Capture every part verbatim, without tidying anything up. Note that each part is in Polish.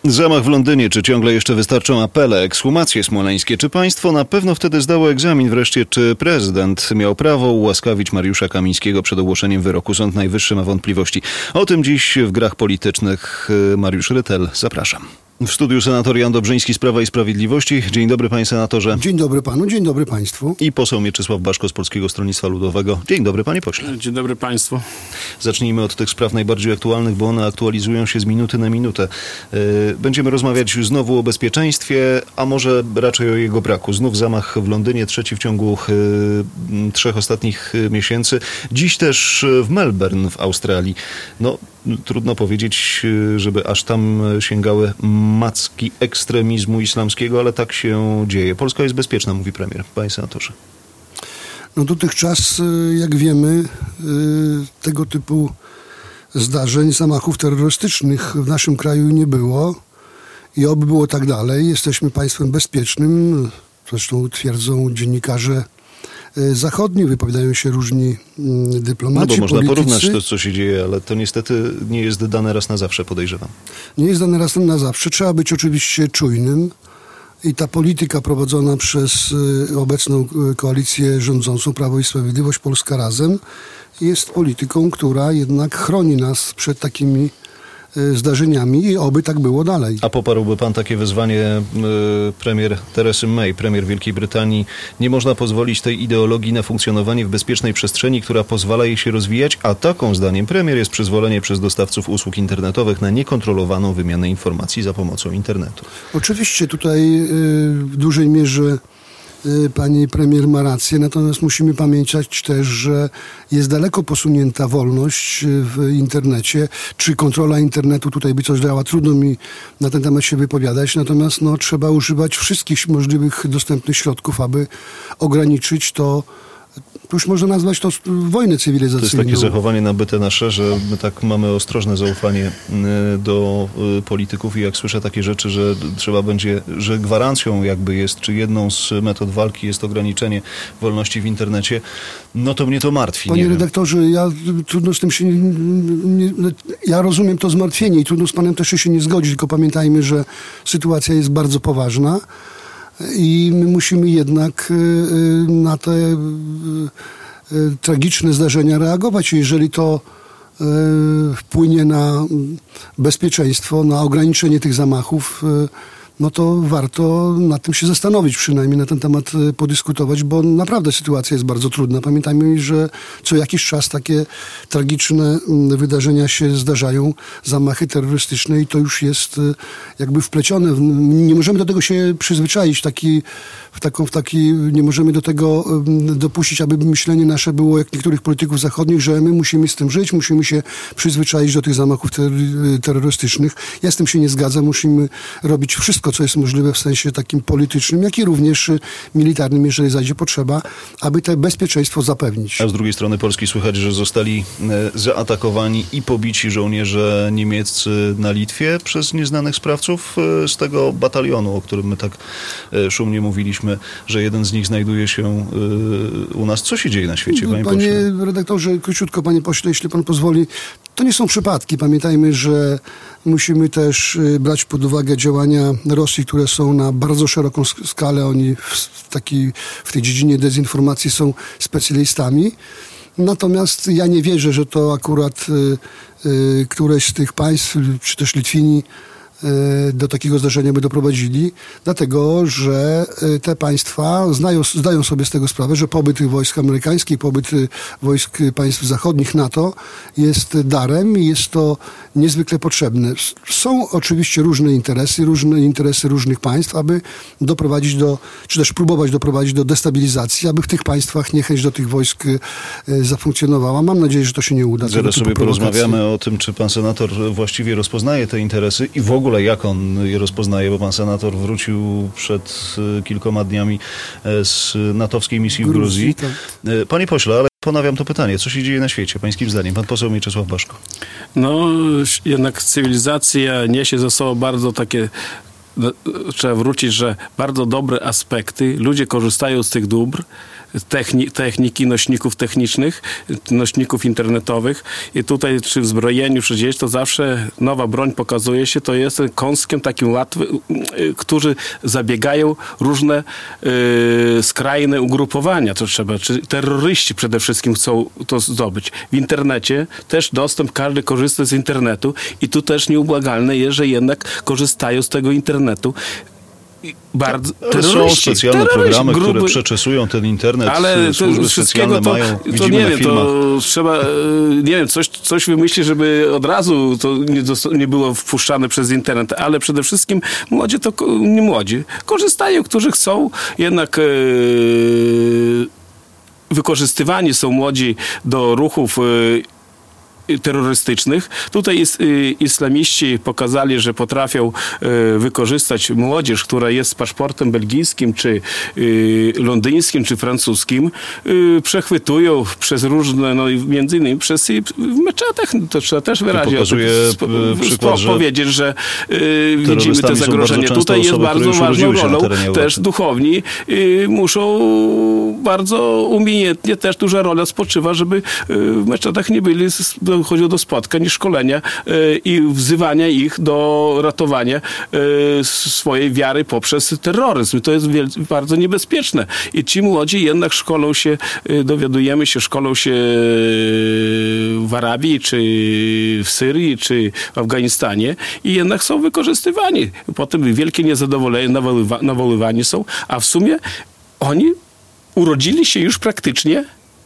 Zamach w Londynie. Czy ciągle jeszcze wystarczą apele, ekshumacje smoleńskie? Czy państwo na pewno wtedy zdało egzamin? Wreszcie, czy prezydent miał prawo ułaskawić Mariusza Kamińskiego przed ogłoszeniem wyroku? Sąd Najwyższy ma wątpliwości. O tym dziś w Grach Politycznych. Mariusz Rytel, zapraszam. W studiu senator Jan Dobrzyński z Prawa i Sprawiedliwości. Dzień dobry, panie senatorze. Dzień dobry panu, dzień dobry państwu. I poseł Mieczysław Baszko z Polskiego Stronnictwa Ludowego. Dzień dobry, panie pośle. Dzień dobry państwu. Zacznijmy od tych spraw najbardziej aktualnych, bo one aktualizują się z minuty na minutę. Będziemy rozmawiać znowu o bezpieczeństwie, a może raczej o jego braku. Znów zamach w Londynie, trzeci w ciągu trzech ostatnich miesięcy. Dziś też w Melbourne w Australii. No, trudno powiedzieć, żeby aż tam sięgały macki ekstremizmu islamskiego, ale tak się dzieje. Polska jest bezpieczna, mówi premier. Panie senatorze. No dotychczas, jak wiemy, tego typu zdarzeń, zamachów terrorystycznych w naszym kraju nie było i oby było tak dalej. Jesteśmy państwem bezpiecznym, zresztą twierdzą dziennikarze zachodni, wypowiadają się różni dyplomaci, No bo można politycy. porównać to, co się dzieje, ale to niestety nie jest dane raz na zawsze, podejrzewam. Nie jest dane raz na zawsze. Trzeba być oczywiście czujnym i ta polityka prowadzona przez obecną koalicję rządzącą Prawo i Sprawiedliwość, Polska Razem, jest polityką, która jednak chroni nas przed takimi zdarzeniami i oby tak było dalej. A poparłby pan takie wezwanie y, premier Teresy May, premier Wielkiej Brytanii? Nie można pozwolić tej ideologii na funkcjonowanie w bezpiecznej przestrzeni, która pozwala jej się rozwijać, a taką zdaniem premier jest przyzwolenie przez dostawców usług internetowych na niekontrolowaną wymianę informacji za pomocą internetu. Oczywiście tutaj y, w dużej mierze pani premier ma rację, natomiast musimy pamiętać też, że jest daleko posunięta wolność w internecie. Czy kontrola internetu tutaj by coś dała? Trudno mi na ten temat się wypowiadać, natomiast no, trzeba używać wszystkich możliwych dostępnych środków, aby ograniczyć to. Już można nazwać to wojnę cywilizacyjną. To jest takie zachowanie nabyte nasze, że my tak mamy ostrożne zaufanie do polityków i jak słyszę takie rzeczy, że trzeba będzie, że gwarancją jakby jest, czy jedną z metod walki jest ograniczenie wolności w internecie, no to mnie to martwi. Panie nie redaktorze, wiem. ja trudno z tym się nie, nie, ja rozumiem to zmartwienie i trudno z panem też się nie zgodzić, tylko pamiętajmy, że sytuacja jest bardzo poważna. I my musimy jednak na te tragiczne zdarzenia reagować. Jeżeli to wpłynie na bezpieczeństwo, na ograniczenie tych zamachów, no to warto nad tym się zastanowić, przynajmniej na ten temat podyskutować, bo naprawdę sytuacja jest bardzo trudna. Pamiętajmy, że co jakiś czas takie tragiczne wydarzenia się zdarzają, zamachy terrorystyczne i to już jest jakby wplecione. Nie możemy do tego się przyzwyczaić, taki, w, taką, w taki, nie możemy do tego dopuścić, aby myślenie nasze było jak niektórych polityków zachodnich, że my musimy z tym żyć, musimy się przyzwyczaić do tych zamachów terrorystycznych. Ja z tym się nie zgadzam, musimy robić wszystko, co jest możliwe w sensie takim politycznym, jak i również militarnym, jeżeli zajdzie potrzeba, aby to bezpieczeństwo zapewnić. A z drugiej strony Polski słychać, że zostali zaatakowani i pobici żołnierze niemieccy na Litwie przez nieznanych sprawców z tego batalionu, o którym my tak szumnie mówiliśmy, że jeden z nich znajduje się u nas. Co się dzieje na świecie, panie, panie pośle? redaktorze, króciutko, panie pośle, jeśli pan pozwoli. To nie są przypadki. Pamiętajmy, że musimy też brać pod uwagę działania Rosji, które są na bardzo szeroką skalę. Oni w, taki, w tej dziedzinie dezinformacji są specjalistami. Natomiast ja nie wierzę, że to akurat y, y, któreś z tych państw, czy też Litwini, do takiego zdarzenia by doprowadzili, dlatego, że te państwa znają, zdają sobie z tego sprawę, że pobyt wojsk amerykańskich, pobyt wojsk państw zachodnich NATO jest darem i jest to niezwykle potrzebne. Są oczywiście różne interesy, różne interesy różnych państw, aby doprowadzić do, czy też próbować doprowadzić do destabilizacji, aby w tych państwach niechęć do tych wojsk zafunkcjonowała. Mam nadzieję, że to się nie uda. Zaraz sobie porozmawiamy o tym, czy pan senator właściwie rozpoznaje te interesy i w ogóle W ogóle jak on je rozpoznaje, bo pan senator wrócił przed kilkoma dniami z natowskiej misji w Gruzji. Tak. Panie pośle, ale ponawiam to pytanie. Co się dzieje na świecie, pańskim zdaniem? Pan poseł Mieczysław Baszko. No, jednak cywilizacja niesie ze sobą bardzo takie, trzeba wrócić, że bardzo dobre aspekty. Ludzie korzystają z tych dóbr. techni- techniki, nośników technicznych, nośników internetowych i tutaj czy w zbrojeniu, czy gdzieś, to zawsze nowa broń pokazuje się, to jest kąskiem takim łatwym, którzy zabiegają różne y, skrajne ugrupowania, to trzeba, czy terroryści przede wszystkim chcą to zdobyć. W internecie też dostęp, każdy korzysta z internetu i tu też nieubłagalne jest, że jednak korzystają z tego internetu bardzo Są specjalne terroryści, programy, gruby, które przeczesują ten internet, ale służby specjalne to, mają, to widzimy nie na wiem, filmach. to trzeba, nie wiem, coś, coś wymyślić, żeby od razu to nie, dosta- nie było wpuszczane przez internet, ale przede wszystkim młodzi to ko- nie młodzi. Korzystają, którzy chcą, jednak yy, wykorzystywani są młodzi do ruchów yy, terrorystycznych. Tutaj is, y, islamiści pokazali, że potrafią y, wykorzystać młodzież, która jest z paszportem belgijskim, czy y, londyńskim, czy francuskim. Y, przechwytują przez różne, no i między innymi przez i w meczetach, to trzeba też wyraźnie pokazuje, spo, przykład, spo, że powiedzieć, że y, widzimy te są zagrożenie. bardzo Tutaj jest osoby, bardzo które już ważną urodziły się na rolą. terenie Europy. Też duchowni y, muszą bardzo umiejętnie, też duża rola spoczywa, żeby y, w meczetach nie byli z, chodziło do spotkań i szkolenia y, i wzywania ich do ratowania y, swojej wiary poprzez terroryzm. To jest wiel- bardzo niebezpieczne. I ci młodzi jednak szkolą się, y, dowiadujemy się, szkolą się w Arabii, czy w Syrii, czy w Afganistanie i jednak są wykorzystywani. Potem wielkie niezadowolenie, nawoływa- nawoływani są, a w sumie oni urodzili się już praktycznie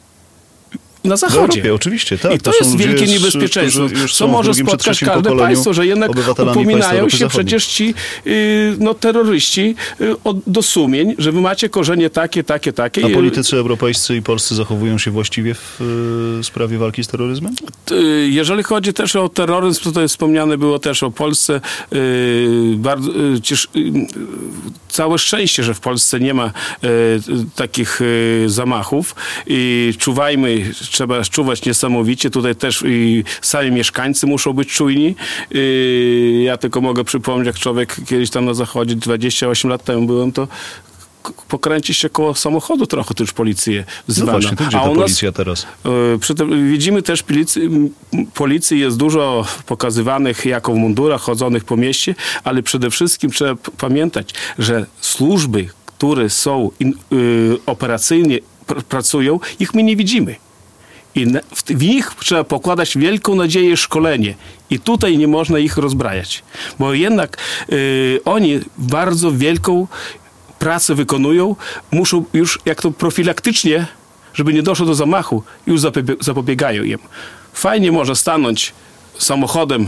na W zachodzie. Europie, oczywiście, tak. I to, są jest ludzie, wielkie z- niebezpieczeństwo. którzy już Co są w może drugim czy spotkać trzecim każde pokoleniu państwo, że jednak obywatelami państw upominają Europy się Zachodniej. przecież ci y, no, terroryści y, od, do sumień, że wy macie korzenie takie, takie, takie. A I, politycy europejscy i polscy zachowują się właściwie w y, sprawie walki z terroryzmem? y, jeżeli chodzi też o terroryzm, tutaj wspomniane było też o Polsce. Y, bardzo, y, cież, y, całe szczęście, że w Polsce nie ma y, takich y, zamachów i czuwajmy, trzeba czuwać niesamowicie. Tutaj też i sami mieszkańcy muszą być czujni. Y, ja tylko mogę przypomnieć, jak człowiek kiedyś tam na zachodzie, dwadzieścia osiem lat temu byłem, to k- pokręci się koło samochodu trochę, to już policję No wzywano. właśnie, to gdzie A ta u nas, policja teraz? y, przy tym widzimy też policji, m, policji jest dużo pokazywanych jako w mundurach, chodzonych po mieście, ale przede wszystkim trzeba p- pamiętać, że służby, które są in, y, operacyjnie pr- pracują, ich my nie widzimy. I na, w, w nich trzeba pokładać wielką nadzieję szkolenie. I tutaj nie można ich rozbrajać. Bo jednak y, oni bardzo wielką pracę wykonują, muszą już jak to profilaktycznie, żeby nie doszło do zamachu, już zapobie- zapobiegają im. Fajnie może stanąć samochodem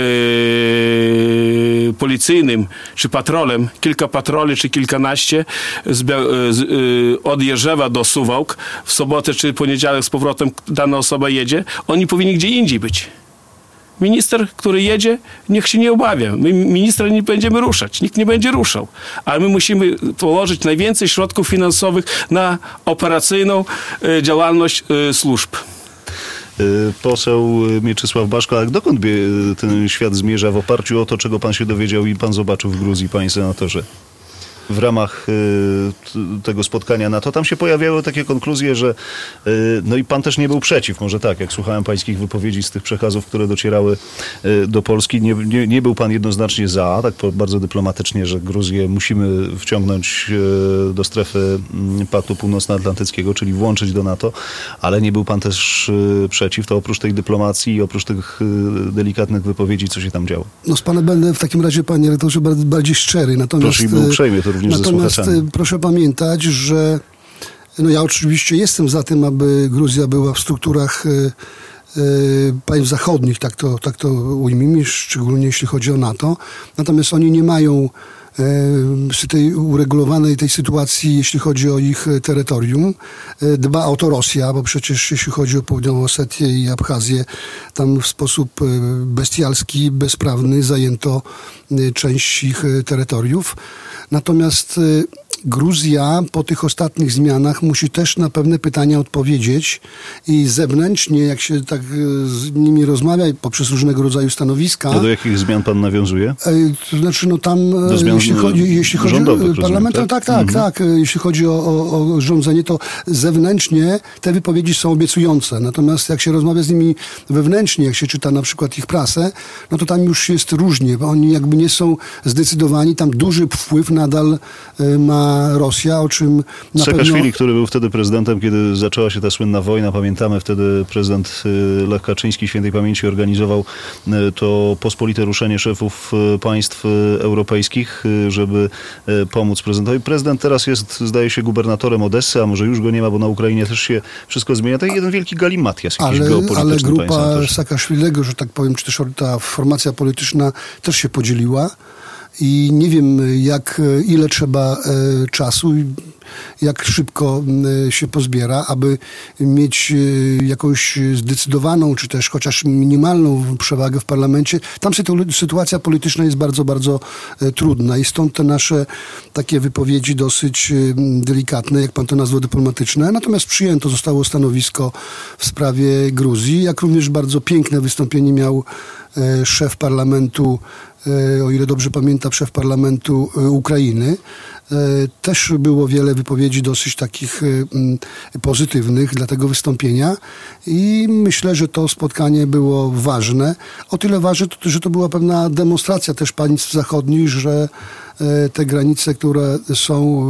yy, policyjnym czy patrolem, kilka patroli czy kilkanaście z, Bia- z, yy, od Jerzewa do Suwałk w sobotę czy poniedziałek z powrotem dana osoba jedzie, oni powinni gdzie indziej być. Minister, który jedzie, niech się nie obawia. My ministra nie będziemy ruszać. Nikt nie będzie ruszał. Ale my musimy położyć najwięcej środków finansowych na operacyjną y, działalność y, służb. Y, Poseł Mieczysław Baszko, a dokąd bie- ten świat zmierza w oparciu o to, czego pan się dowiedział i pan zobaczył w Gruzji, panie senatorze? W ramach y, t- tego spotkania NATO, tam się pojawiały takie konkluzje, że y, no i pan też nie był przeciw, może tak, jak słuchałem pańskich wypowiedzi z tych przekazów, które docierały y, do Polski, nie, nie, nie był pan jednoznacznie za, tak po, bardzo dyplomatycznie, że Gruzję musimy wciągnąć y, do strefy y, Paktu Północnoatlantyckiego, czyli włączyć do NATO, ale nie był pan też y, przeciw, to oprócz tej dyplomacji i oprócz tych y, delikatnych wypowiedzi, co się tam działo. No z panem będę w takim razie, panie redaktorze, bardziej, bardziej szczery. Natomiast, Proszę i był uprzejmie, to również ze natomiast słuchaczami. proszę pamiętać, że no ja oczywiście jestem za tym, aby Gruzja była w strukturach y, y, państw zachodnich, tak to, tak to ujmijmy, szczególnie jeśli chodzi o NATO. Natomiast oni nie mają przy tej uregulowanej tej sytuacji, jeśli chodzi o ich terytorium. Dba o to Rosja, bo przecież jeśli chodzi o Południową Osetię i Abchazję, tam w sposób bestialski, bezprawny zajęto część ich terytoriów. Natomiast Gruzja po tych ostatnich zmianach musi też na pewne pytania odpowiedzieć i zewnętrznie, jak się tak z nimi rozmawia poprzez różnego rodzaju stanowiska. A do jakich zmian pan nawiązuje? To znaczy, no tam, do zmian jeśli chodzi, jeśli chodzi o parlament, tak, tak, tak, mhm. tak. Jeśli chodzi o, o, o rządzenie, to zewnętrznie te wypowiedzi są obiecujące. Natomiast jak się rozmawia z nimi wewnętrznie, jak się czyta na przykład ich prasę, no to tam już jest różnie, bo oni jakby nie są zdecydowani. Tam duży wpływ nadal ma Rosja, o czym na Saakaszwili, pewno... który był wtedy prezydentem, kiedy zaczęła się ta słynna wojna, pamiętamy, wtedy prezydent Lech Kaczyński świętej pamięci organizował to pospolite ruszenie szefów państw europejskich, żeby pomóc prezydentowi. Prezydent teraz jest, zdaje się, gubernatorem Odessy, a może już go nie ma, bo na Ukrainie też się wszystko zmienia. To jest jeden wielki galimatias jakiś ale, geopolityczny. Ale grupa Saakaszwilego, że tak powiem, czy też ta formacja polityczna też się podzieliła. I nie wiem, jak, ile trzeba e, czasu, jak szybko e, się pozbiera, aby mieć e, jakąś zdecydowaną, czy też chociaż minimalną przewagę w parlamencie. Tam sytu, sytuacja polityczna jest bardzo, bardzo e, trudna i stąd te nasze takie wypowiedzi dosyć e, delikatne, jak pan to nazwał, dyplomatyczne. Natomiast przyjęto zostało stanowisko w sprawie Gruzji, jak również bardzo piękne wystąpienie miał e, szef parlamentu, o ile dobrze pamiętam, szef parlamentu Ukrainy. Też było wiele wypowiedzi dosyć takich pozytywnych dla tego wystąpienia i myślę, że to spotkanie było ważne. O tyle ważne, że to była pewna demonstracja też państw zachodnich, że te granice, które są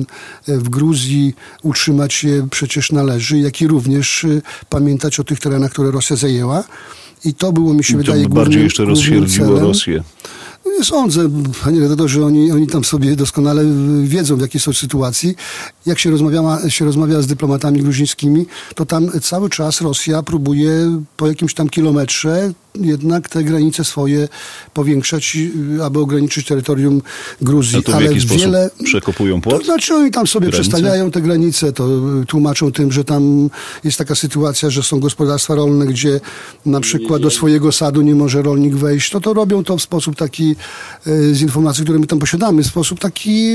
w Gruzji, utrzymać je przecież należy, jak i również pamiętać o tych terenach, które Rosja zajęła. I to było, mi się to wydaje, bardziej głównym, jeszcze rozsierdziło Rosję. Nie sądzę, panie redaktorze, oni, oni tam sobie doskonale wiedzą, w jakiej są sytuacji. Jak się, rozmawiała, się rozmawia z dyplomatami gruzińskimi, to tam cały czas Rosja próbuje po jakimś tam kilometrze jednak te granice swoje powiększać, aby ograniczyć terytorium Gruzji. A to w ale jaki wiele... sposób? Przekopują płot? To znaczy oni tam sobie granice? przestawiają te granice, to tłumaczą tym, że tam jest taka sytuacja, że są gospodarstwa rolne, gdzie na przykład do swojego sadu nie może rolnik wejść. To to robią to w sposób taki, z informacji, które my tam posiadamy, w sposób taki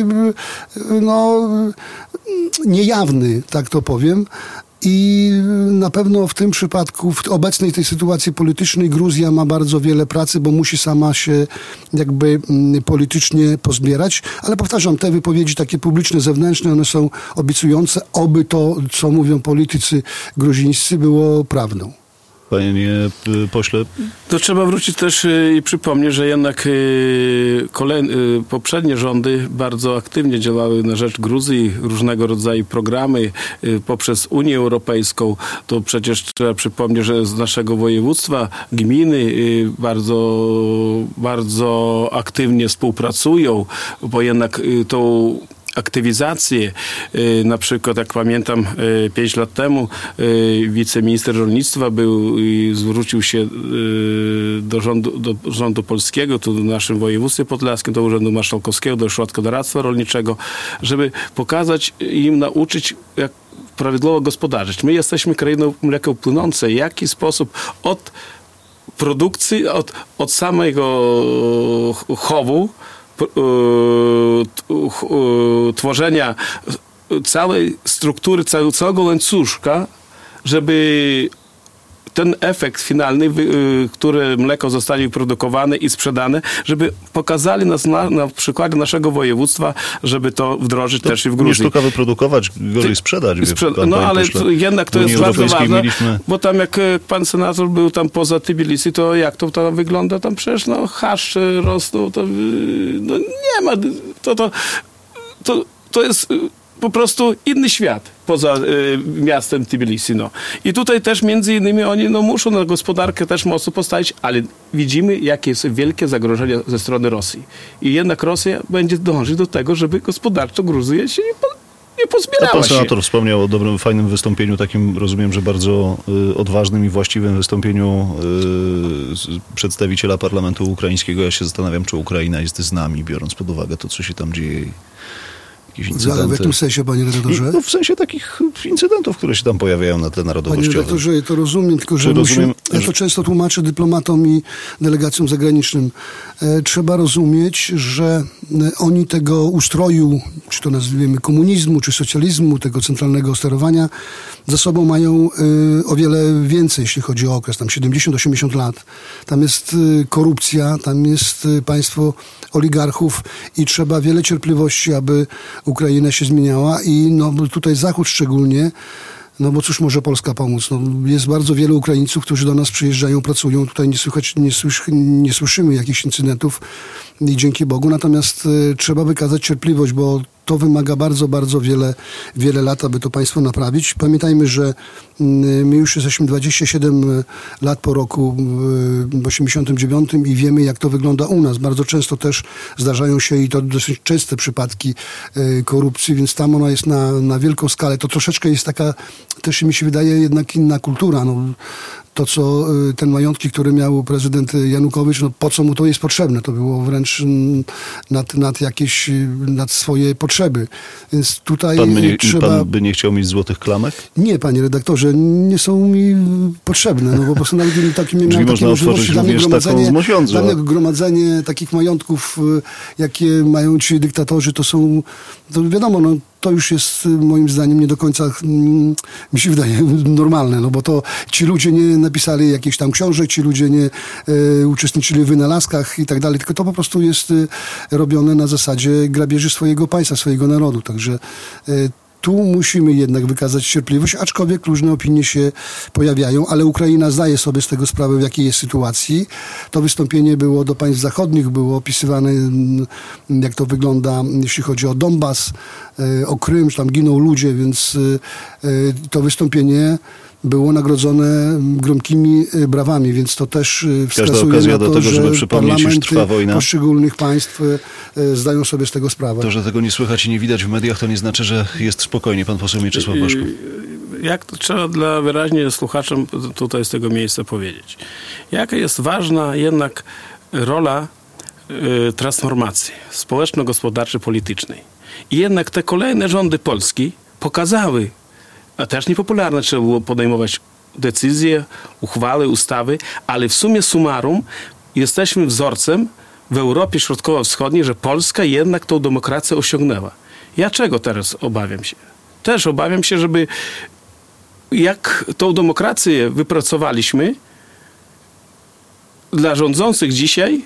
no niejawny, tak to powiem. I na pewno w tym przypadku, w obecnej tej sytuacji politycznej Gruzja ma bardzo wiele pracy, bo musi sama się jakby politycznie pozbierać. Ale powtarzam, te wypowiedzi takie publiczne, zewnętrzne, one są obiecujące, oby to, co mówią politycy gruzińscy, było prawdą. Panie pośle. To trzeba wrócić też i przypomnieć, że jednak kolej, poprzednie rządy bardzo aktywnie działały na rzecz Gruzji, różnego rodzaju programy poprzez Unię Europejską. To przecież trzeba przypomnieć, że z naszego województwa gminy bardzo, bardzo aktywnie współpracują, bo jednak tą aktywizację, na przykład jak pamiętam pięć lat temu wiceminister rolnictwa był i zwrócił się do rządu, do rządu polskiego, tu w naszym województwie podlaskim, do Urzędu Marszałkowskiego, do Ośrodka Doradztwa Rolniczego, żeby pokazać im, nauczyć, jak prawidłowo gospodarzyć. My jesteśmy krainą mleka płynącej. W jaki sposób od produkcji, od, od samego chowu, tworzenia całej struktury, całego, całego łańcuszka, żeby ten efekt finalny, który mleko zostanie wyprodukowane i sprzedane, żeby pokazali nas na, na przykładzie naszego województwa, żeby to wdrożyć to też i w Gruzji. Nie sztuka wyprodukować, gorzej sprzedać. Sprzed... Pan, no ale pośle, jednak to jest bardzo ważne, mieliśmy... bo tam jak pan senator był tam poza Tbilisi, to jak to tam wygląda? Tam przecież no chaszcze rosną, to no, nie ma, to, to, to, to jest po prostu inny świat poza y, miastem Tbilisi. No. I tutaj też między innymi oni no, muszą na gospodarkę też mocno postawić, ale widzimy, jakie jest wielkie zagrożenie ze strony Rosji. I jednak Rosja będzie dążyć do tego, żeby gospodarczo Gruzja się nie, po, nie pozbierała. A pan się. senator wspomniał o dobrym, fajnym wystąpieniu, takim rozumiem, że bardzo y, odważnym i właściwym wystąpieniu y, przedstawiciela parlamentu ukraińskiego. Ja się zastanawiam, czy Ukraina jest z nami, biorąc pod uwagę to, co się tam dzieje. Ale w jakim sensie, panie redaktorze? No, w sensie takich incydentów, które się tam pojawiają na tle narodowościowym. Panie redaktorze, to rozumiem, tylko że rozumiem, Ja to często tłumaczę dyplomatom i delegacjom zagranicznym. E, trzeba rozumieć, że oni tego ustroju, czy to nazwijmy komunizmu, czy socjalizmu, tego centralnego sterowania, za sobą mają e, o wiele więcej, jeśli chodzi o okres, tam siedemdziesiąt osiemdziesiąt lat. Tam jest e, korupcja, tam jest e, państwo oligarchów i trzeba wiele cierpliwości, aby Ukraina się zmieniała i no, tutaj Zachód szczególnie. No bo cóż może Polska pomóc? No, jest bardzo wielu Ukraińców, którzy do nas przyjeżdżają, pracują. Tutaj nie, słychać, nie, słysz, nie słyszymy jakichś incydentów i dzięki Bogu. Natomiast y, trzeba wykazać cierpliwość, bo to wymaga bardzo, bardzo wiele, wiele lat, aby to państwo naprawić. Pamiętajmy, że y, my już jesteśmy dwadzieścia siedem lat po roku y, w osiemdziesiątym dziewiątym i wiemy, jak to wygląda u nas. Bardzo często też zdarzają się i to dosyć częste przypadki y, korupcji, więc tam ona jest na, na wielką skalę. To troszeczkę jest taka, też mi się wydaje, jednak inna kultura. No, to, co ten majątki, które miał prezydent Janukowicz, no po co mu to jest potrzebne? To było wręcz nad, nad jakieś, nad swoje potrzeby. Więc tutaj pan by, nie, trzeba... pan by nie chciał mieć złotych klamek? Nie, panie redaktorze, nie są mi potrzebne, no bo po prostu nawet nie takie, nie miałem takiej możliwości. Dla mnie, gromadzenie, dla mnie gromadzenie takich majątków, jakie mają ci dyktatorzy, to są, to wiadomo, no to już jest moim zdaniem nie do końca, mm, mi się wydaje, normalne, no bo to ci ludzie nie napisali jakichś tam książek, ci ludzie nie e, uczestniczyli w wynalazkach i tak dalej, tylko to po prostu jest e, robione na zasadzie grabieży swojego państwa, swojego narodu, także e, tu musimy jednak wykazać cierpliwość, aczkolwiek różne opinie się pojawiają, ale Ukraina zdaje sobie z tego sprawę, w jakiej jest sytuacji. To wystąpienie było do państw zachodnich, było opisywane, jak to wygląda, jeśli chodzi o Donbas, o Krym, że tam giną ludzie, więc to wystąpienie było nagrodzone gromkimi brawami, więc to też wskazuje na to, do tego, że żeby przypomnieć, iż trwa wojna. Poszczególnych państw zdają sobie z tego sprawę. To, że tego nie słychać i nie widać w mediach, to nie znaczy, że jest spokojnie. Pan poseł Mieczysław Błaszko. Jak to trzeba dla wyraźnie słuchaczom tutaj z tego miejsca powiedzieć. Jaka jest ważna jednak rola y, transformacji społeczno-gospodarczej, politycznej. I jednak te kolejne rządy Polski pokazały, a też niepopularne trzeba było podejmować decyzje, uchwały, ustawy, ale w sumie summarum jesteśmy wzorcem w Europie Środkowo-Wschodniej, że Polska jednak tą demokrację osiągnęła. Ja czego teraz obawiam się? Też obawiam się, żeby jak tą demokrację wypracowaliśmy, dla rządzących dzisiaj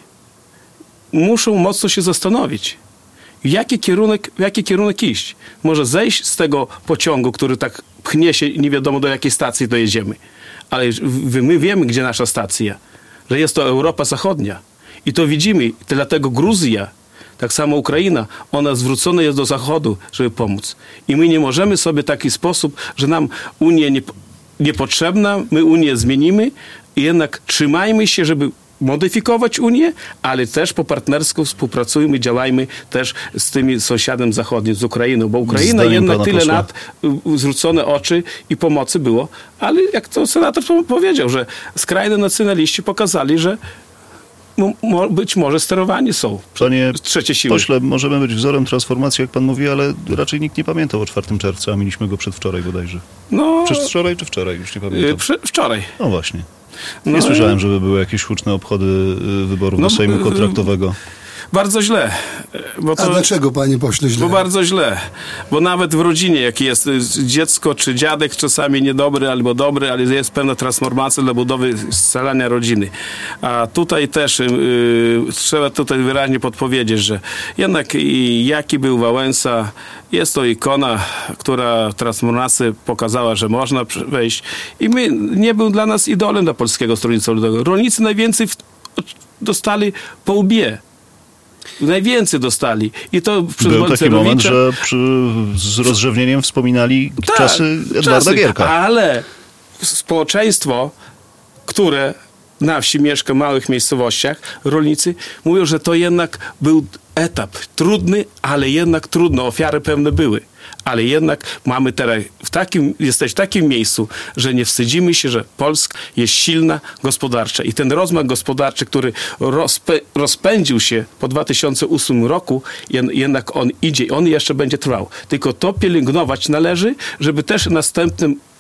muszą mocno się zastanowić, w jaki kierunek, w jaki kierunek iść. Może zejść z tego pociągu, który tak pchnie się i nie wiadomo do jakiej stacji dojedziemy. Ale my wiemy, gdzie nasza stacja. Że jest to Europa Zachodnia. I to widzimy. Dlatego Gruzja, tak samo Ukraina, ona zwrócona jest do Zachodu, żeby pomóc. I my nie możemy sobie w taki sposób, że nam Unia nie, niepotrzebna, my Unię zmienimy i jednak trzymajmy się, żeby modyfikować Unię, ale też po partnersku współpracujmy, działajmy też z tymi sąsiadem zachodnim, z Ukrainą, bo Ukraina Zdaniem jednak tyle posła. lat zwrócone oczy i pomocy było, ale jak to senator powiedział, że skrajne nacjonaliści pokazali, że mo, być może sterowani są Panie trzecie siły. pośle, możemy być wzorem transformacji, jak pan mówi, ale raczej nikt nie pamiętał o czwartego czerwca, a mieliśmy go przedwczoraj bodajże. No, Przedwczoraj czy wczoraj? Już nie pamiętam. Prze, wczoraj. No właśnie. Nie No, słyszałem, żeby były jakieś huczne obchody y, wyborów No, do Sejmu y, kontraktowego. Bardzo źle. Bo to, A dlaczego, panie pośle, źle? Bo bardzo źle. Bo nawet w rodzinie, jak jest dziecko czy dziadek, czasami niedobry albo dobry, ale jest pewna transformacja dla budowy, scalania rodziny. A tutaj też yy, trzeba tutaj wyraźnie podpowiedzieć, że jednak i jaki był Wałęsa, jest to ikona, która transformację pokazała, że można wejść. I my, nie był dla nas idolem dla Polskiego Stronnictwa Ludowego. Rolnicy najwięcej w, dostali po łbie. Najwięcej dostali. I to przez Był taki moment, Balcerowicza. że przy, z rozrzewnieniem wspominali Tak, czasy Edwarda czasy, Gierka. Ale społeczeństwo, które na wsi mieszka, w małych miejscowościach, rolnicy mówią, że to jednak był etap trudny, ale jednak trudno. Ofiary pewne były. Ale jednak mamy teraz w takim, jesteś w takim miejscu, że nie wstydzimy się, że Polska jest silna gospodarcza. I ten rozmach gospodarczy, który rozpę, rozpędził się po dwa tysiące ósmym roku, jednak on idzie, on jeszcze będzie trwał. Tylko to pielęgnować należy, żeby też w następnym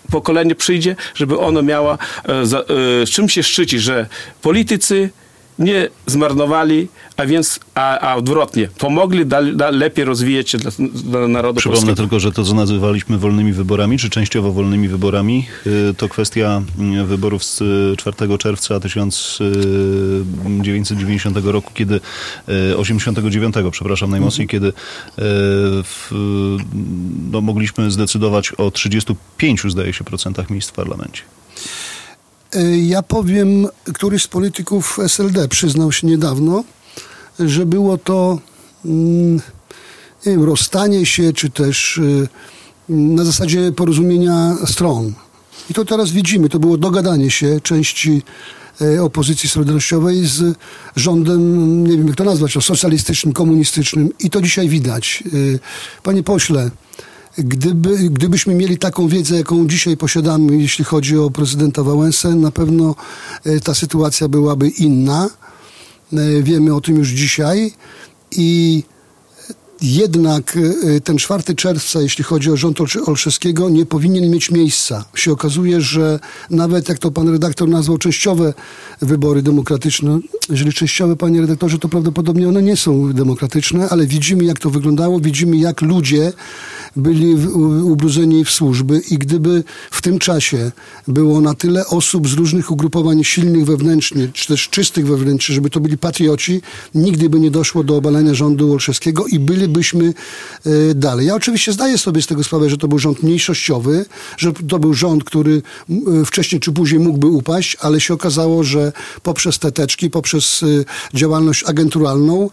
pokolenie przyjdzie, żeby ono miało e, za, e, z czym się szczycić, że politycy nie zmarnowali, a więc a, a odwrotnie, pomogli da, da lepiej rozwijać się dla, dla narodu Przypomnę polskiego. tylko, że to, co nazywaliśmy wolnymi wyborami, czy częściowo wolnymi wyborami, to kwestia wyborów z czwartego czerwca tysiąc dziewięćset dziewięćdziesiątego roku, kiedy osiemdziesiątego dziewiątego, przepraszam najmocniej, kiedy w, no, mogliśmy zdecydować o trzydziestu pięciu, zdaje się, procentach miejsc w parlamencie. Ja powiem, któryś z polityków S L D przyznał się niedawno, że było to mm, nie wiem, rozstanie się, czy też y, na zasadzie porozumienia stron. I to teraz widzimy, to było dogadanie się części y, opozycji solidarnościowej z rządem, nie wiem jak to nazwać, o socjalistycznym, komunistycznym. I to dzisiaj widać. Y, panie pośle, Gdyby, gdybyśmy mieli taką wiedzę, jaką dzisiaj posiadamy, jeśli chodzi o prezydenta Wałęsę, na pewno ta sytuacja byłaby inna. Wiemy o tym już dzisiaj i jednak ten czwartego czerwca, jeśli chodzi o rząd Olszewskiego, nie powinien mieć miejsca. Się okazuje, że nawet, jak to pan redaktor nazwał, częściowe wybory demokratyczne, jeżeli częściowe, panie redaktorze, to prawdopodobnie one nie są demokratyczne, ale widzimy, jak to wyglądało, widzimy, jak ludzie byli w, ubrudzeni w służby i gdyby w tym czasie było na tyle osób z różnych ugrupowań silnych wewnętrznie, czy też czystych wewnętrznie, żeby to byli patrioci, nigdy by nie doszło do obalenia rządu Olszewskiego i bylibyśmy y, dalej. Ja oczywiście zdaję sobie z tego sprawę, że to był rząd mniejszościowy, że to był rząd, który y, wcześniej czy później mógłby upaść, ale się okazało, że poprzez te teczki, poprzez y, działalność agenturalną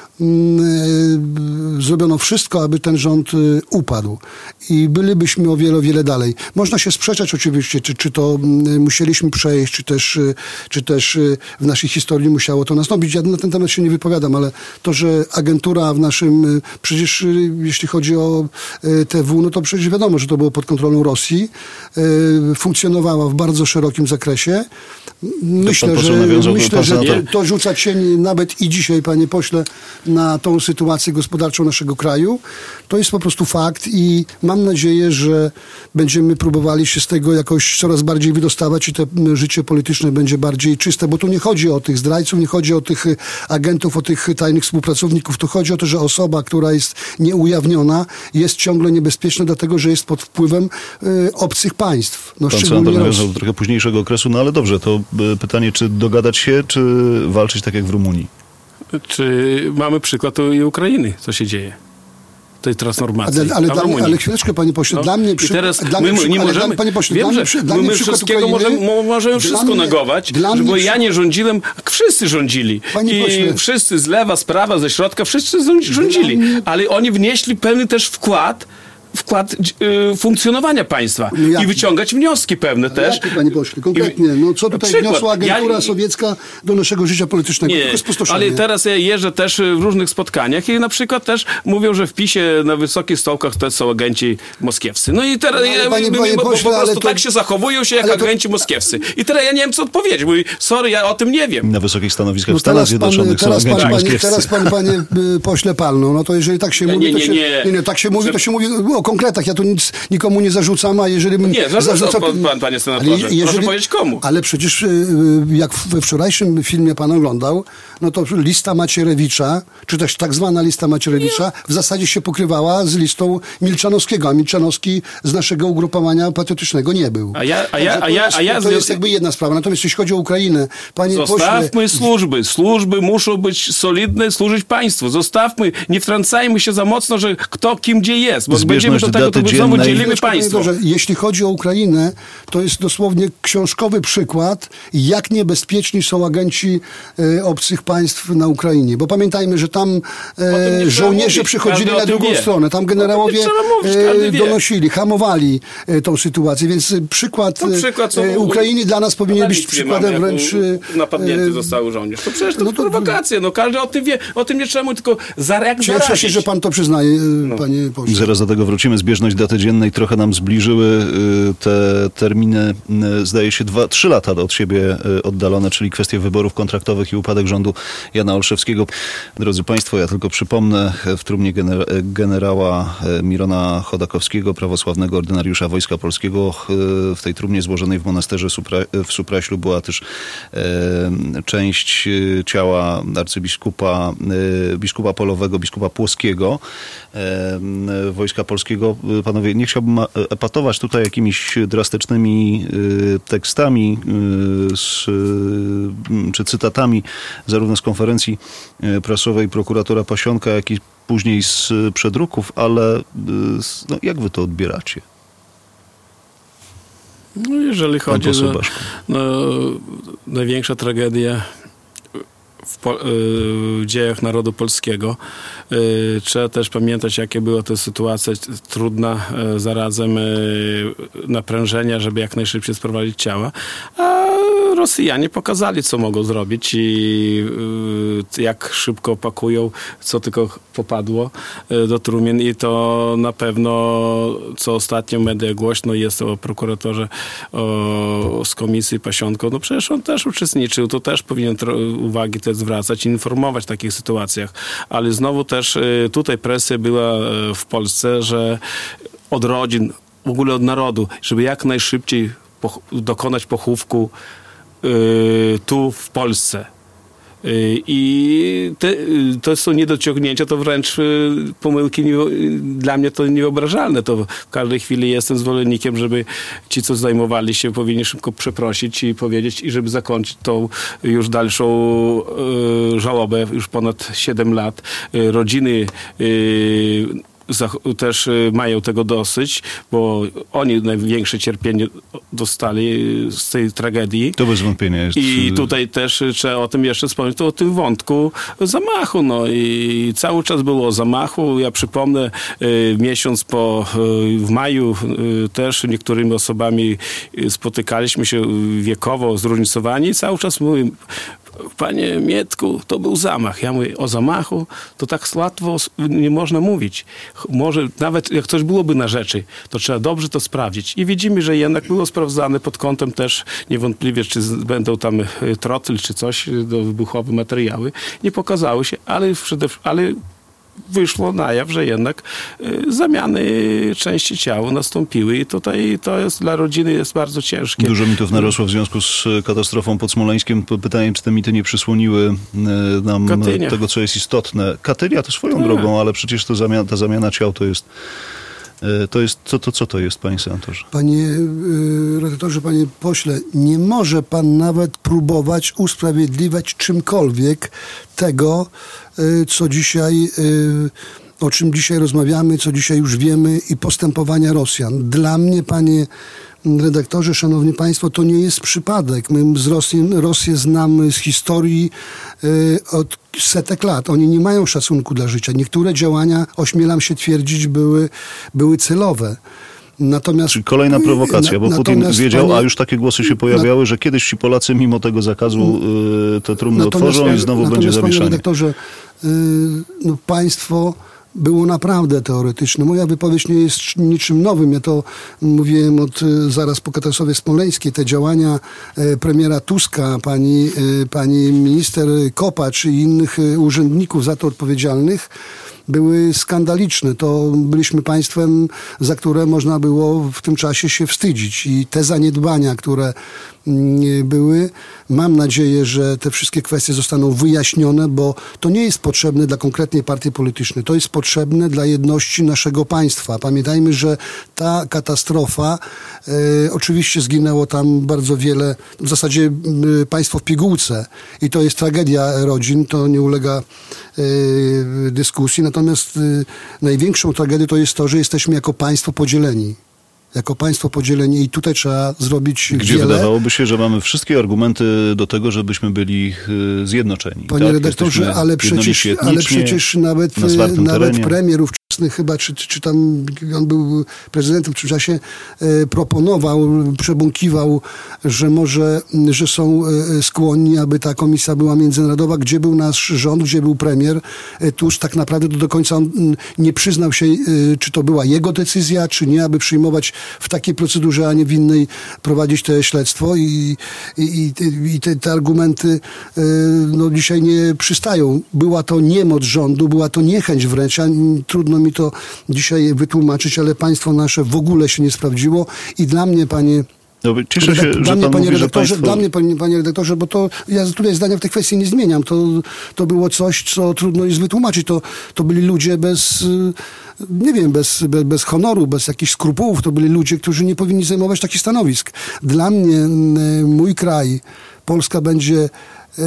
zrobiono wszystko, aby ten rząd upadł. I bylibyśmy o wiele, o wiele dalej. Można się sprzeczać oczywiście, czy, czy to musieliśmy przejść, czy też, czy też w naszej historii musiało to nastąpić. Ja na ten temat się nie wypowiadam, ale to, że agentura w naszym, przecież jeśli chodzi o T W, no to przecież wiadomo, że to było pod kontrolą Rosji. Funkcjonowała w bardzo szerokim zakresie. Myślę, że, myślę, że to rzuca cień nawet i dzisiaj, panie pośle, na tą sytuację gospodarczą naszego kraju. To jest po prostu fakt i mam nadzieję, że będziemy próbowali się z tego jakoś coraz bardziej wydostawać i to życie polityczne będzie bardziej czyste, bo tu nie chodzi o tych zdrajców, nie chodzi o tych agentów, o tych tajnych współpracowników, tu chodzi o to, że osoba, która jest nieujawniona, jest ciągle niebezpieczna, dlatego, że jest pod wpływem y, obcych państw. No, Pan senator nawiązał do trochę późniejszego okresu, no ale dobrze, to y, pytanie, czy dogadać się, czy walczyć tak jak w Rumunii? Czy mamy przykład i Ukrainy, co się dzieje? Tej transformacji. Ale, ale, ale, ale chwileczkę, panie pośle, no. dla mnie przy, I teraz dla my, mnie nie ale możemy, dla, panie pośle, wiem, dla że mnie, dla my mnie wszystkiego Ukrainy, możemy, możemy wszystko mnie, negować, dla że bo mnie, ja nie rządziłem, wszyscy rządzili. Panie I pośle, wszyscy z lewa, z prawa, ze środka, wszyscy rządzili. mnie, ale oni wnieśli pewny też wkład wkład y, funkcjonowania państwa no i wyciągać wnioski pewne też. Jaki, panie pośle, konkretnie, no co tutaj przykład, wniosła agentura ja, sowiecka do naszego życia politycznego? Nie, ale teraz ja jeżdżę też w różnych spotkaniach i na przykład też mówią, że w PiSie na wysokich stołkach to są agenci moskiewscy. No i teraz no, ja, panie, my, panie my, pośle, po prostu to, tak się zachowują się jak to, agenci moskiewscy. I teraz ja nie wiem, co odpowiedzieć. Mówi, sorry, ja o tym nie wiem. Na wysokich stanowiskach no w Stanach Zjednoczonych teraz są pan, agenci panie, moskiewscy. Teraz pan, panie pośle, palną. No to jeżeli tak się nie, mówi, nie, to nie, się, nie. nie, nie, tak się mówi, że... to się mówi o konkretach. Ja tu nic nikomu nie zarzucam, a jeżeli bym Nie, zarzucam, pan, pan, panie senatorze. Ale jeżeli, proszę powiedzieć komu. Ale przecież jak we wczorajszym filmie pan oglądał, no to lista Macierewicza, czy też tak zwana lista Macierewicza, nie. w zasadzie się pokrywała z listą Milczanowskiego, a Milczanowski z naszego ugrupowania patriotycznego nie był. A ja, a ja, a ja, a ja to jest jakby jedna sprawa. Natomiast jeśli chodzi o Ukrainę, panie Zostawmy pośle... służby. Służby muszą być solidne, służyć państwu. Zostawmy, nie wtrącajmy się za mocno, że kto kim gdzie jest, bo będziemy do tego, to znowu dzielimy państwo. Że jeśli chodzi o Ukrainę, to jest dosłownie książkowy przykład, jak niebezpieczni są agenci e, obcych państw na Ukrainie. Bo pamiętajmy, że tam e, żołnierze przychodzili na drugą wie. stronę. Tam generałowie mówić, e, donosili, hamowali e, tą sytuację. Więc przykład, no, przykład e, Ukrainy dla nas powinien być przykładem mamy, wręcz... Napadnięty e, został żołnierz. To przecież to no, prowokacje. No, każdy o tym wie. O tym nie trzeba mówić, tylko zareagować. Cieszę się, że pan to przyznaje, no. panie pośle. Zaraz do tego wrócimy. tracimy zbieżność daty dziennej, trochę nam zbliżyły te terminy, zdaje się, dwa, trzy lata od siebie oddalone, czyli kwestie wyborów kontraktowych i upadek rządu Jana Olszewskiego. Drodzy Państwo, ja tylko przypomnę, w trumnie generała Mirona Chodakowskiego, prawosławnego ordynariusza Wojska Polskiego, w tej trumnie złożonej w monasterze w Supraślu była też część ciała arcybiskupa, biskupa polowego, biskupa płoskiego Wojska Polskiego. Panowie, nie chciałbym epatować tutaj jakimiś drastycznymi tekstami z, czy cytatami zarówno z konferencji prasowej prokuratora Pasionka, jak i później z przedruków, ale no, jak wy to odbieracie? No, jeżeli chodzi o no, największa tragedia w, po, w dziejach narodu polskiego. Trzeba też pamiętać, jakie była to sytuacja trudna, zarazem naprężenia, żeby jak najszybciej sprowadzić ciała. A Rosjanie pokazali, co mogą zrobić i jak szybko opakują, co tylko popadło do trumien i to na pewno, co ostatnio media głośno jest o prokuratorze o, z komisji Pasionko, no przecież on też uczestniczył, to też powinien uwagi też zwracać i informować w takich sytuacjach, ale znowu też tutaj presja była w Polsce, że od rodzin, w ogóle od narodu, żeby jak najszybciej poch- dokonać pochówku yy, tu w Polsce. Yy, I te, yy, to są niedociągnięcia, to wręcz yy, pomyłki nie, yy, dla mnie to niewyobrażalne. To w każdej chwili jestem zwolennikiem, żeby ci, co zajmowali się, powinni szybko przeprosić i powiedzieć, i żeby zakończyć tą już dalszą yy, żałobę, już ponad siedem lat. Yy, rodziny yy, też mają tego dosyć, bo oni największe cierpienie dostali z tej tragedii. To bez wątpienia jest. I tutaj też trzeba o tym jeszcze wspomnieć, to o tym wątku zamachu. No i cały czas było o zamachu. Ja przypomnę, miesiąc po, w maju też niektórymi osobami spotykaliśmy się wiekowo zróżnicowani i cały czas mówię, panie Mietku, to był zamach. Ja mówię, o zamachu to tak łatwo nie można mówić. Może nawet jak coś byłoby na rzeczy, to trzeba dobrze to sprawdzić. I widzimy, że jednak było sprawdzane pod kątem też niewątpliwie, czy będą tam trotyl, czy coś, do wybuchowe materiały. Nie pokazały się, ale, ale wyszło na jaw, że jednak y, zamiany części ciała nastąpiły i tutaj to jest dla rodziny jest bardzo ciężkie. Dużo mitów narosło w związku z katastrofą pod Smoleńskiem. Pytanie, czy te mity nie przysłoniły y, nam Katynia. tego, co jest istotne. Katynia to swoją tak. drogą, ale przecież to zamiana, ta zamiana ciał to jest To jest, co to, co to jest, panie senatorze? Panie yy, redaktorze, panie pośle, nie może pan nawet próbować usprawiedliwiać czymkolwiek tego, yy, co dzisiaj, yy, o czym dzisiaj rozmawiamy, co dzisiaj już wiemy i postępowania Rosjan. Dla mnie, panie redaktorze, szanowni państwo, to nie jest przypadek. My z Rosji, Rosję znamy z historii y, od setek lat. Oni nie mają szacunku dla życia. Niektóre działania, ośmielam się twierdzić, były, były celowe. Natomiast, Czyli kolejna prowokacja, bo Putin wiedział, panie, a już takie głosy się pojawiały, na, że kiedyś ci Polacy mimo tego zakazu y, te trumny otworzą i znowu będzie zamieszanie. Panie redaktorze, y, no, państwo było naprawdę teoretyczne. Moja wypowiedź nie jest niczym nowym. Ja to mówiłem od zaraz po katastrofie smoleńskiej. Te działania premiera Tuska, pani, pani minister Kopacz i innych urzędników za to odpowiedzialnych były skandaliczne. To byliśmy państwem, za które można było w tym czasie się wstydzić. I te zaniedbania, które były, mam nadzieję, że te wszystkie kwestie zostaną wyjaśnione, bo to nie jest potrzebne dla konkretnej partii politycznej. To jest potrzebne dla jedności naszego państwa. Pamiętajmy, że ta katastrofa, e, oczywiście zginęło tam bardzo wiele, w zasadzie e, państwo w pigułce i to jest tragedia rodzin, to nie ulega e, dyskusji. Natomiast e, największą tragedią to jest to, że jesteśmy jako państwo podzieleni. jako państwo podzieleni i tutaj trzeba zrobić Gdzie wiele. wydawałoby się, że mamy wszystkie argumenty do tego, żebyśmy byli y, zjednoczeni. Panie tak? redaktorze, Jesteśmy ale przecież, jednolici ale etnicznie, przecież nawet, na zwartym nawet terenie. premier ówczesny chyba, czy, czy tam on był prezydentem w tym czasie, e, proponował, przebąkiwał, że może, że są e, skłonni, aby ta komisja była międzynarodowa. Gdzie był nasz rząd, gdzie był premier? E, tuż tak naprawdę do końca on m, nie przyznał się, e, czy to była jego decyzja, czy nie, aby przyjmować w takiej procedurze, a nie w innej prowadzić te śledztwo i, i, i, i te, te argumenty e, no, dzisiaj nie przystają. Była to niemoc rządu, była to niechęć wręcz, a trudno mi to dzisiaj wytłumaczyć, ale państwo nasze w ogóle się nie sprawdziło i dla mnie, panie No, cieszę się, Redak- że dla mnie, pan panie mówi, że redaktorze, państwo... dla mnie, panie, panie redaktorze, bo to ja tutaj zdania w tej kwestii nie zmieniam. To, to było coś, co trudno jest wytłumaczyć. To, to byli ludzie bez, y, nie wiem, bez, bez, bez honoru, bez jakichś skrupułów. To byli ludzie, którzy nie powinni zajmować takich stanowisk. Dla mnie y, mój kraj, Polska będzie y,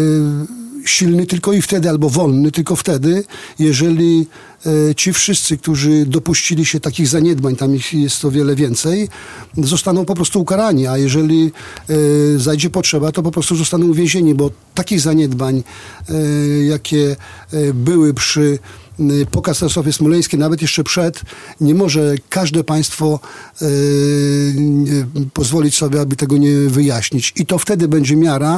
silny tylko i wtedy, albo wolny tylko wtedy, jeżeli e, ci wszyscy, którzy dopuścili się takich zaniedbań, tam ich jest o wiele więcej, zostaną po prostu ukarani, a jeżeli e, zajdzie potrzeba, to po prostu zostaną uwięzieni, bo takich zaniedbań, e, jakie e, były przy po katastrofie smoleńskiej, nawet jeszcze przed, nie może każde państwo e, pozwolić sobie, aby tego nie wyjaśnić. I to wtedy będzie miara,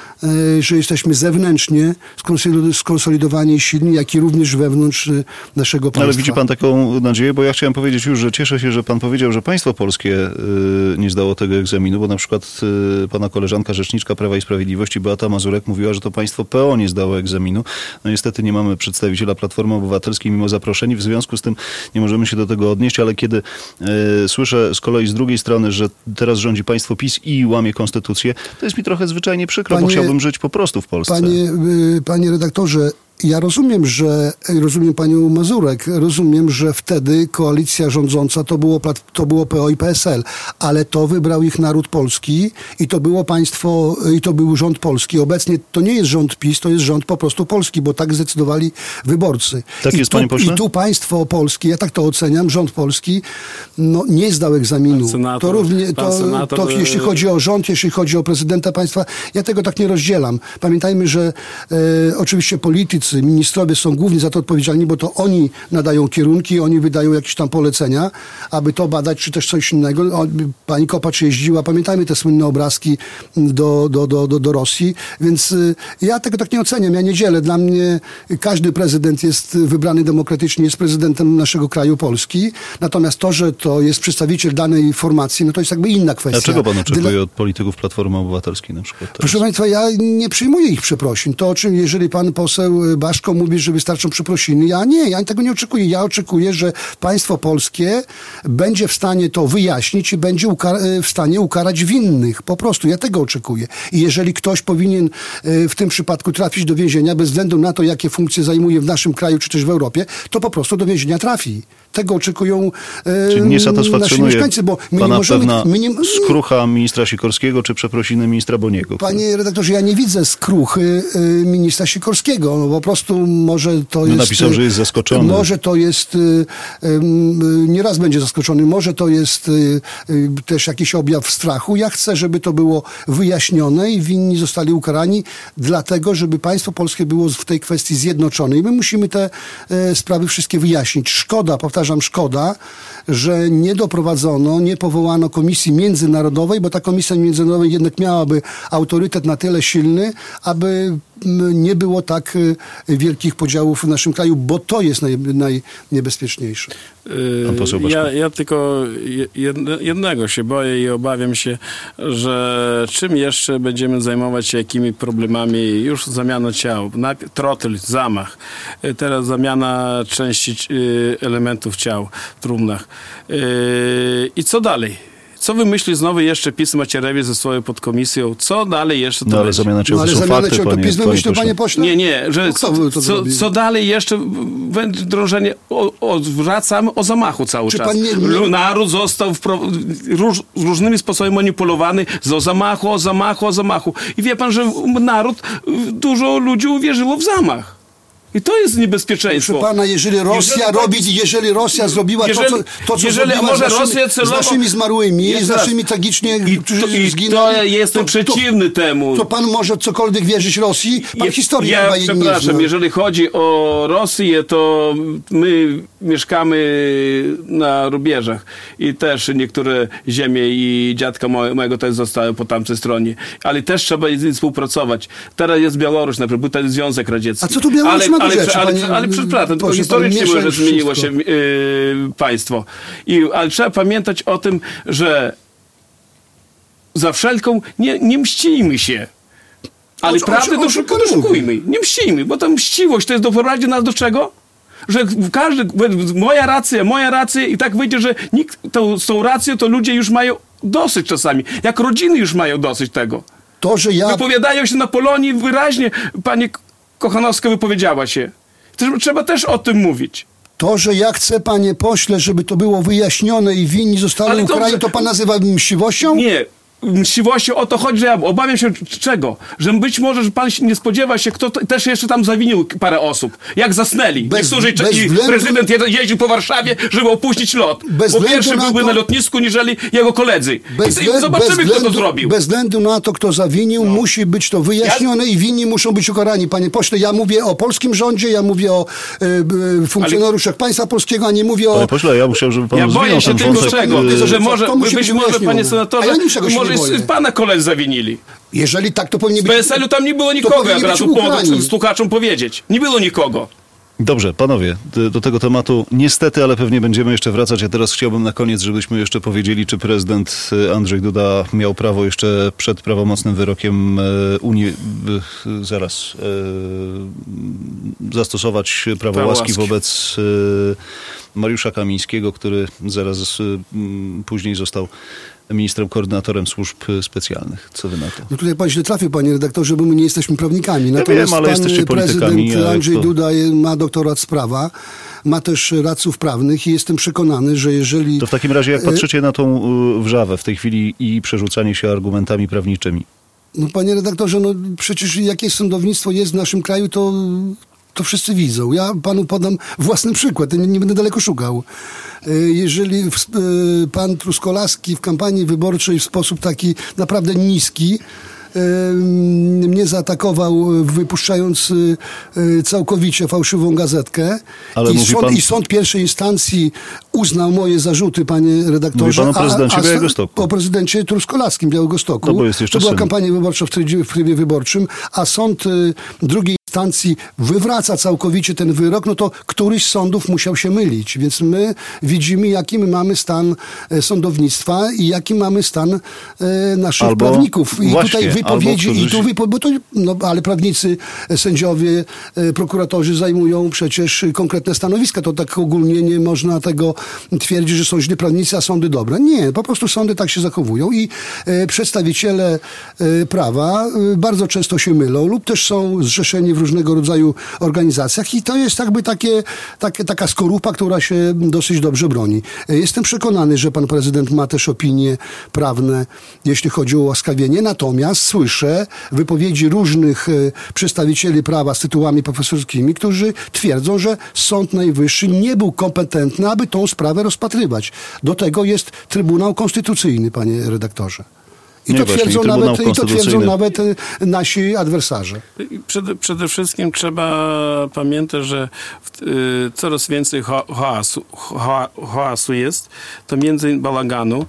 że jesteśmy zewnętrznie skonsolidowani i silni, jak i również wewnątrz naszego państwa. Ale widzi pan taką nadzieję? Bo ja chciałem powiedzieć już, że cieszę się, że pan powiedział, że państwo polskie y, nie zdało tego egzaminu, bo na przykład y, pana koleżanka, rzeczniczka Prawa i Sprawiedliwości, Beata Mazurek, mówiła, że to państwo P O nie zdało egzaminu. No niestety nie mamy przedstawiciela Platformy Obywatelskiej mimo zaproszeń, w związku z tym nie możemy się do tego odnieść, ale kiedy y, słyszę z kolei z drugiej strony, że teraz rządzi państwo PiS i łamie konstytucję, to jest mi trochę zwyczajnie przykro, Panie, bo chciałbym żyć po prostu w Polsce. Panie, panie redaktorze, ja rozumiem, że, rozumiem panią Mazurek, rozumiem, że wtedy koalicja rządząca to było, to było P O i P S L, ale to wybrał ich naród polski i to było państwo, i to był rząd polski. Obecnie to nie jest rząd PiS, to jest rząd po prostu polski, bo tak zdecydowali wyborcy. Tak I jest, tu, panie pośle? I tu państwo polskie, ja tak to oceniam, rząd polski, no nie zdał egzaminu. Senator, to równie, to, senator, to jeśli chodzi o rząd, jeśli chodzi o prezydenta państwa, ja tego tak nie rozdzielam. Pamiętajmy, że e, oczywiście politycy, ministrowie są głównie za to odpowiedzialni, bo to oni nadają kierunki, oni wydają jakieś tam polecenia, aby to badać, czy też coś innego. O, pani Kopacz jeździła, pamiętajmy te słynne obrazki do, do, do, do, do Rosji, więc y, ja tego tak nie oceniam, ja nie dzielę. Dla mnie każdy prezydent jest wybrany demokratycznie, jest prezydentem naszego kraju, Polski, natomiast to, że to jest przedstawiciel danej formacji, no to jest jakby inna kwestia. A czego pan oczekuje Dla... od polityków Platformy Obywatelskiej na przykład? Teraz? Proszę państwa, ja nie przyjmuję ich przeprosin. To, o czym jeżeli pan poseł Baszko mówi, że wystarczą przeprosiny, ja nie, ja tego nie oczekuję. Ja oczekuję, że państwo polskie będzie w stanie to wyjaśnić i będzie ukar- w stanie ukarać winnych. Po prostu, ja tego oczekuję. I jeżeli ktoś powinien w tym przypadku trafić do więzienia, bez względu na to, jakie funkcje zajmuje w naszym kraju, czy też w Europie, to po prostu do więzienia trafi. Tego oczekują e, Czyli nie nasi satysfakcjonuje mieszkańcy, bo my pana nie możemy... pewna My nie, skrucha ministra Sikorskiego, czy przeprosiny ministra Boniego? Panie redaktorze, ja nie widzę skruchy y, ministra Sikorskiego. No, po prostu może to No jest... napisał, że jest zaskoczony. Może to jest... Y, y, y, nieraz będzie zaskoczony. Może to jest y, y, też jakiś objaw strachu. Ja chcę, żeby to było wyjaśnione i winni zostali ukarani, dlatego, żeby państwo polskie było w tej kwestii zjednoczone. I my musimy te y, sprawy wszystkie wyjaśnić. Szkoda, powtarzam, szkoda, że nie doprowadzono, nie powołano komisji międzynarodowej, bo ta komisja międzynarodowa jednak miałaby autorytet na tyle silny, aby nie było tak wielkich podziałów w naszym kraju, bo to jest naj, najniebezpieczniejsze. Pan poseł Baszko. Ja, ja tylko jednego się boję i obawiam się, że czym jeszcze będziemy zajmować się jakimi problemami, już zamiana ciał, najpierw trotyl, zamach, teraz zamiana części elementów ciał w trumnach. I co dalej? Co wymyśli znowu jeszcze PiS Macierewicz ze swoją podkomisją? Co dalej jeszcze to No ale będzie? zamiana ciał No, ale to są zamiana fakty, ciał to panie, PiS panie wymyślił, pośle. panie pośle? Nie, nie, że No kto co, to co, zrobił? co dalej jeszcze będzie wdrożenie, o, odwracamy o zamachu cały Czy czas. pan nie- nie- Naród został wpro, róż, różnymi sposobami manipulowany z o zamachu, o zamachu, o zamachu. I wie pan, że naród, dużo ludzi uwierzyło w zamach. I to jest niebezpieczeństwo. Proszę pana, jeżeli Rosja Jeżeli- robi, jeżeli Rosja zrobiła jeżeli- to, co, to, co jeżeli- zrobiła a może z, naszymi, Rosja celowo- z naszymi zmarłymi, Jeszcze z raz. naszymi tragicznie, I którzy to, i zginęli. to jestem to, przeciwny temu. To pan może cokolwiek wierzyć Rosji, pan Ja- historii ja, chyba jej nie przepraszam, zna. jeżeli chodzi o Rosję, to my mieszkamy na rubieżach i też niektóre ziemie i dziadka moje, mojego też zostały po tamtej stronie, ale też trzeba z nimi współpracować. Teraz jest Białoruś, na przykład był ten Związek Radziecki. A co tu Białoruś ale, ma do ale, rzeczy, ale, panie- ale, ale przepraszam, tylko proszę, historycznie pan miesza może zmieniło wszystko. się yy, państwo. I, ale trzeba pamiętać o tym, że za wszelką nie, nie mścimy się. Ale O co- prawdę o co- o co pan doszukujmy. Nie mścimy, bo ta mściwość to jest doprowadzi nas do czego? Że każdy, moja racja, moja racja i tak wyjdzie, że nikt tą, z tą racją to ludzie już mają dosyć czasami. Jak rodziny już mają dosyć tego. To, że ja... Wypowiadają się na Polonii wyraźnie. Pani Kochanowska wypowiedziała się. Też- Trzeba też o tym mówić. To, że ja chcę, panie pośle, żeby to było wyjaśnione i winni zostali Ale ukarani, dobrze. to pan nazywa mściwością? Nie. Mściwością o to chodzi, że ja obawiam się c- czego? Że być może, że pan się nie spodziewa się, kto t- też jeszcze tam zawinił parę osób. Jak zasnęli. Bez- Niektórzy bez i względu- prezydent je- jeździł po Warszawie, żeby opuścić lot. Bez Bo względu pierwszy na byłby to- na lotnisku, niżeli jego koledzy. Bez I wzglę- zobaczymy, bez kto to względu- zrobił. Bez względu na to, kto zawinił, musi być to wyjaśnione i winni muszą być ukarani. Panie pośle, ja mówię o polskim rządzie, ja mówię o e, e, funkcjonariuszach państwa polskiego, a nie mówię o... Panie pośle, ja bym chciał, żeby pan Ja rozwinął boję się ten tylko wątek. czego, y, że co- może, to musi być być może, wyjaśnione. panie senatorze, A ja niczego się może nie boję. pana koledzy zawinili. Jeżeli tak, to powinien Z być... P S L-u tam nie było nikogo, powinni jak być razu ukarani. mogę słuchaczom powiedzieć. Nie było nikogo. Dobrze, panowie, do, do tego tematu niestety, ale pewnie będziemy jeszcze wracać. Ja teraz chciałbym na koniec, żebyśmy jeszcze powiedzieli, czy prezydent y, Andrzej Duda miał prawo jeszcze przed prawomocnym wyrokiem y, Unii, y, zaraz, y, zastosować prawo Prawo łaski łaski. wobec y, Mariusza Kamińskiego, który zaraz y, m, później został ministrem koordynatorem służb specjalnych. Co wy na to? No tutaj pan źle trafił, panie redaktorze, bo my nie jesteśmy prawnikami. Natomiast wiem, ale pan jesteście politykami, prezydent a Andrzej to- Duda ma doktorat z prawa, ma też radców prawnych i jestem przekonany, że jeżeli... To w takim razie, jak E, patrzycie na tą y, wrzawę w tej chwili i przerzucanie się argumentami prawniczymi, No panie redaktorze, no przecież jakie sądownictwo jest w naszym kraju, to, to wszyscy widzą. Ja panu podam własny przykład, nie, nie będę daleko szukał. E, Jeżeli w, e, pan Truskolaski w kampanii wyborczej w sposób taki naprawdę niski e, mnie zaatakował, e, wypuszczając e, e, całkowicie fałszywą gazetkę Ale i mówi sąd, pan- i sąd pierwszej instancji uznał moje zarzuty, panie redaktorze. Mówi pan o prezydencie Białegostoku. O prezydencie Truskolaskim Białegostoku. No bo jest jeszcze to była syn. kampania wyborcza w trybie, w trybie wyborczym, a sąd y, drugiej instancji wywraca całkowicie ten wyrok, no to któryś z sądów musiał się mylić. Więc my widzimy, jaki my mamy stan e, sądownictwa i jaki mamy stan e, naszych Albo- prawników. I właśnie, tutaj wypowiedzi, albo i tu któryś- wypo, bo to, no, ale prawnicy, e, sędziowie, e, prokuratorzy zajmują przecież konkretne stanowiska. To tak ogólnie nie można tego twierdzić, że są źli prawnicy, a sądy dobre. Nie, po prostu sądy tak się zachowują i e, przedstawiciele e, prawa e, bardzo często się mylą lub też są zrzeszeni w różnego rodzaju organizacjach i to jest jakby takie, takie, taka skorupa, która się dosyć dobrze broni. E, Jestem przekonany, że pan prezydent ma też opinie prawne, jeśli chodzi o ułaskawienie, natomiast słyszę wypowiedzi różnych e, przedstawicieli prawa z tytułami profesorskimi, którzy twierdzą, że Sąd Najwyższy nie był kompetentny, aby tą sprawę rozpatrywać. Do tego jest Trybunał Konstytucyjny, panie redaktorze. I Nie, to, właśnie, twierdzą i Trybunał nawet, I to twierdzą Konstytucyjny. nawet e, nasi adwersarze. I Przede, przede wszystkim trzeba pamiętać, że w, y, coraz więcej cha- chaosu, cha- chaosu jest, to między innymi balaganu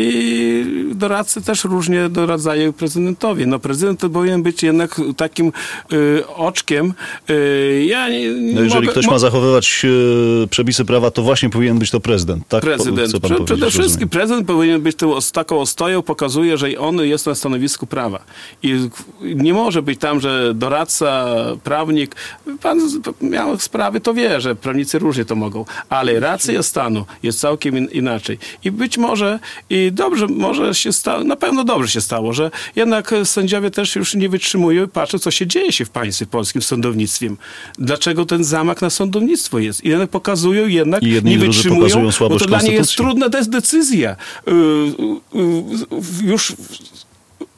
i doradcy też różnie doradzają prezydentowi. No prezydent to powinien być jednak takim y, oczkiem. Y, ja nie, nie no jeżeli mogę, ktoś mo- ma zachowywać e, przepisy prawa, to właśnie powinien być to prezydent, tak? Prezydent. Chce pan Prze- powiedzieć, Przede rozumiem. wszystkim prezydent powinien być tą, os- taką ostoją, pokazuje, że on jest na stanowisku prawa. I nie może być tam, że doradca, prawnik, pan z- miał sprawy, to wie, że prawnicy różnie to mogą, ale racja stanu jest całkiem in, inaczej. I być może, i dobrze, może się stało, na pewno dobrze się stało, że jednak sędziowie też już nie wytrzymują i patrzą, co się dzieje się w państwie polskim z sądownictwem. Dlaczego ten zamach na sądownictwo jest? I jednak pokazują, jednak I jedni nie i drudzy wytrzymują, pokazują bo słabość to dla nich jest konstytucji. trudna to jest decyzja. Yy, yy, Już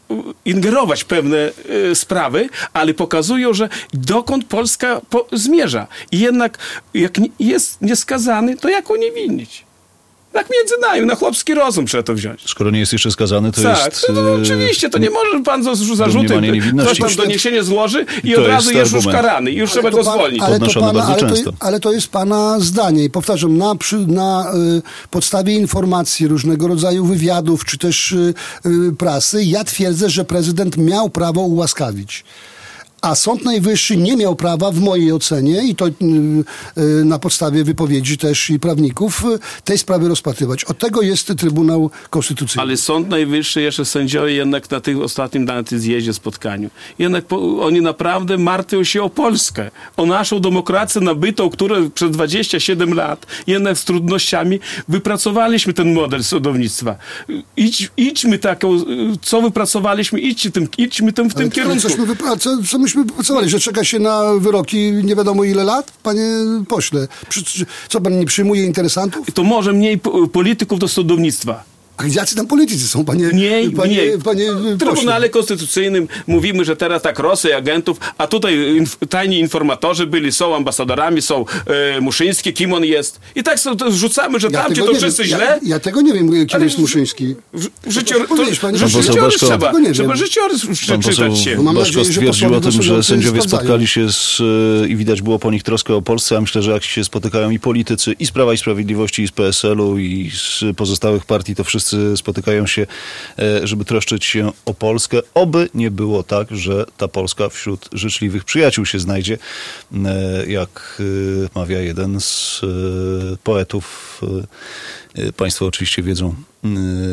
ingerować w pewne y, sprawy, ale pokazują, że dokąd Polska po, zmierza. I jednak jak nie, jest nieskazany, to jak uniewinnić? Tak między nami, na chłopski rozum trzeba to wziąć. Skoro nie jest jeszcze skazany, to tak, jest... no, no, oczywiście, to nie może pan za zarzuty, ktoś tam doniesienie złoży i to od razu jest już argument. karany i już trzeba go pan, zwolnić. Ale to, Podnoszone pana, bardzo ale, często. to, ale to jest pana zdanie i powtarzam, na, przy, na y, podstawie informacji, różnego rodzaju wywiadów, czy też y, y, prasy, ja twierdzę, że prezydent miał prawo ułaskawić. A Sąd Najwyższy nie miał prawa, w mojej ocenie, i to y, y, na podstawie wypowiedzi też i prawników, y, tej sprawy rozpatrywać. Od tego jest Trybunał Konstytucyjny. Ale Sąd Najwyższy, jeszcze sędziowie jednak na tych ostatnim na tym zjeździe, spotkaniu, jednak po, oni naprawdę martwią się o Polskę, o naszą demokrację nabytą, którą przez dwadzieścia siedem lat, jednak z trudnościami, wypracowaliśmy ten model sądownictwa. Idź, idźmy taką, co wypracowaliśmy, idźmy tym, idźmy tym w tym Ale kierunku. Cośmy wypra- co, co myśmy wypracowali, że czeka się na wyroki nie wiadomo ile lat? Panie pośle, przy, co pan nie przyjmuje interesantów? To może mniej po- polityków do sądownictwa. A jacy tam politycy są, panie Mniej, panie, mniej. panie W pośle? Trybunale Konstytucyjnym mówimy, że teraz tak Rosja, agentów, a tutaj inf- tajni informatorzy byli, są ambasadorami, są e, Muszyński, kim on jest. I tak so, to rzucamy, że Ja tamci tego to nie wszyscy wiem. źle. Ja, ja tego nie wiem, kim Ale jest w- Muszyński. W, w życior, to, powiedzieć, panie ży, poseł życiorys Baszko. trzeba, Tego nie trzeba wiem. życiorys Pan poseł przeczytać się. No mam Baszko nadzieję, że stwierdził o posłowie tym, że głosujący sędziowie sprawdzają. spotkali się z, e, i widać było po nich troskę o Polsce, a myślę, że jak się spotykają i politycy i z Prawa i Sprawiedliwości, i z P S L u, i z pozostałych partii, to wszyscy spotykają się, e, żeby troszczyć się o Polskę. Oby nie było tak, że ta Polska wśród życzliwych przyjaciół się znajdzie, e, jak e, mawia jeden z e, poetów. E, e, Państwo oczywiście wiedzą, e,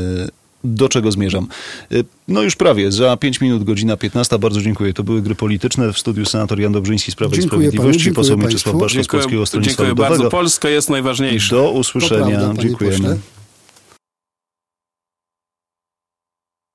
do czego zmierzam. No już prawie, za pięć minut, godzina piętnasta. Bardzo dziękuję. To były Gry Polityczne. W studiu senator Jan Dobrzyński z Prawa i Dziękuję Sprawiedliwości, panu, dziękuję poseł państwu. Mieczysław Baszko z Polskiego Dziękuję, Stronnictwa dziękuję Ludowego. bardzo. Polska jest najważniejsza. Do To usłyszenia. prawda, panie Dziękujemy. pośle.